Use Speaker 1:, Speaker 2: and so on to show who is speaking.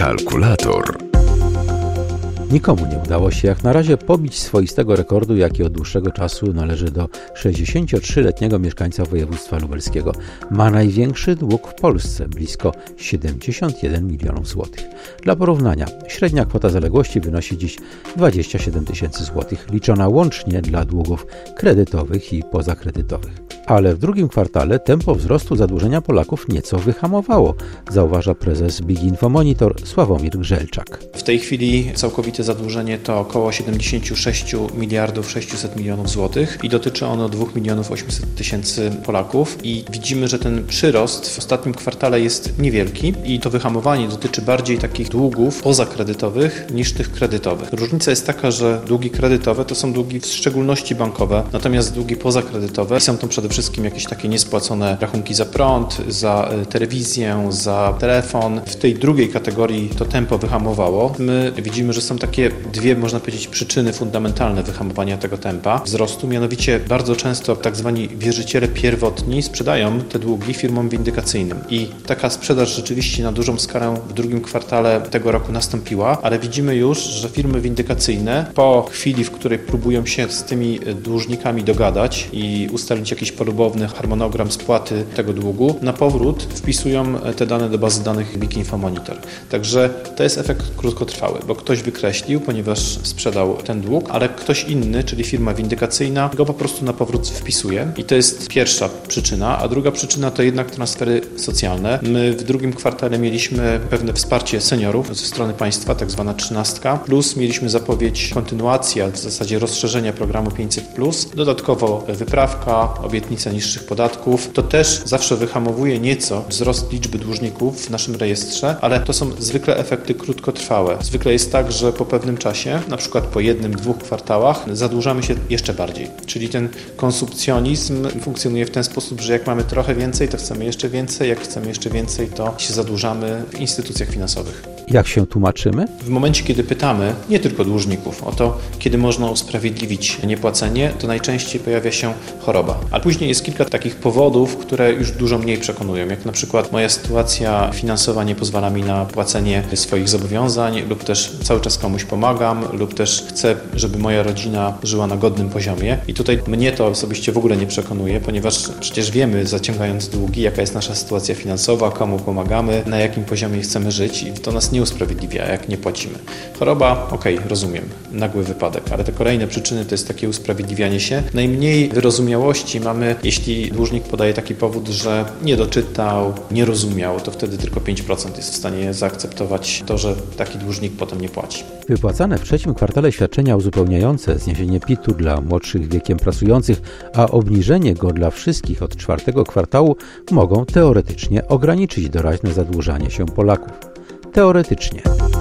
Speaker 1: Kalkulator.
Speaker 2: Nikomu nie udało się jak na razie pobić swoistego rekordu, jaki od dłuższego czasu należy do 63-letniego mieszkańca województwa lubelskiego. Ma największy dług w Polsce, blisko 71 milionów złotych. Dla porównania, średnia kwota zaległości wynosi dziś 27 tysięcy złotych, liczona łącznie dla długów kredytowych i pozakredytowych. Ale w drugim kwartale tempo wzrostu zadłużenia Polaków nieco wyhamowało, zauważa prezes Big Info Monitor Sławomir Grzelczak.
Speaker 3: W tej chwili całkowite zadłużenie to około 76 miliardów 600 milionów złotych i dotyczy ono 2 milionów 800 tysięcy Polaków i widzimy, że ten przyrost w ostatnim kwartale jest niewielki i to wyhamowanie dotyczy bardziej takich długów pozakredytowych niż tych kredytowych. Różnica jest taka, że długi kredytowe to są długi w szczególności bankowe, natomiast długi pozakredytowe są to przede wszystkim jakieś takie niespłacone rachunki za prąd, za telewizję, za telefon. W tej drugiej kategorii to tempo wyhamowało. My widzimy, że są takie dwie, można powiedzieć, przyczyny fundamentalne wyhamowania tego tempa wzrostu. Mianowicie bardzo często tak zwani wierzyciele pierwotni sprzedają te długi firmom windykacyjnym. I taka sprzedaż rzeczywiście na dużą skalę w drugim kwartale tego roku nastąpiła, ale widzimy już, że firmy windykacyjne po chwili, w której próbują się z tymi dłużnikami dogadać i ustalić jakiś polubowny harmonogram spłaty tego długu, na powrót wpisują te dane do bazy danych Big Info Monitor. Także to jest efekt krótkotrwały, bo ktoś wykreślił, ponieważ sprzedał ten dług, ale ktoś inny, czyli firma windykacyjna, go po prostu na powrót wpisuje. I to jest pierwsza przyczyna, a druga przyczyna to jednak transfery socjalne. My w drugim kwartale mieliśmy pewne wsparcie seniorów ze strony państwa, tak zwana 13, plus mieliśmy zapowiedź kontynuacji, a w zasadzie rozszerzenia programu 500+, dodatkowo wyprawka, obietnica niższych podatków. To też zawsze wyhamowuje nieco wzrost liczby dłużników w naszym rejestrze, ale to są zwykle efekty krótkotrwałe. Zwykle jest tak, że po pewnym czasie, na przykład po 1-2 kwartałach, zadłużamy się jeszcze bardziej. Czyli ten konsumpcjonizm funkcjonuje w ten sposób, że jak mamy trochę więcej, to chcemy jeszcze więcej, jak chcemy jeszcze więcej, to się zadłużamy w instytucjach finansowych.
Speaker 2: Jak się tłumaczymy?
Speaker 3: W momencie, kiedy pytamy nie tylko dłużników o to, kiedy można usprawiedliwić niepłacenie, to najczęściej pojawia się choroba. A później jest kilka takich powodów, które już dużo mniej przekonują, jak na przykład moja sytuacja finansowa nie pozwala mi na płacenie swoich zobowiązań lub też cały czas komuś pomagam lub też chcę, żeby moja rodzina żyła na godnym poziomie. I tutaj mnie to osobiście w ogóle nie przekonuje, ponieważ przecież wiemy, zaciągając długi, jaka jest nasza sytuacja finansowa, komu pomagamy, na jakim poziomie chcemy żyć i to nas nie usprawiedliwia, jak nie płacimy. Choroba, rozumiem, nagły wypadek, ale te kolejne przyczyny to jest takie usprawiedliwianie się. Najmniej wyrozumiałości mamy, jeśli dłużnik podaje taki powód, że nie doczytał, nie rozumiał, to wtedy tylko 5% jest w stanie zaakceptować to, że taki dłużnik potem nie płaci.
Speaker 2: Wypłacane w trzecim kwartale świadczenia uzupełniające zniesienie PIT-u dla młodszych wiekiem pracujących, a obniżenie go dla wszystkich od czwartego kwartału mogą teoretycznie ograniczyć doraźne zadłużanie się Polaków. Teoretycznie.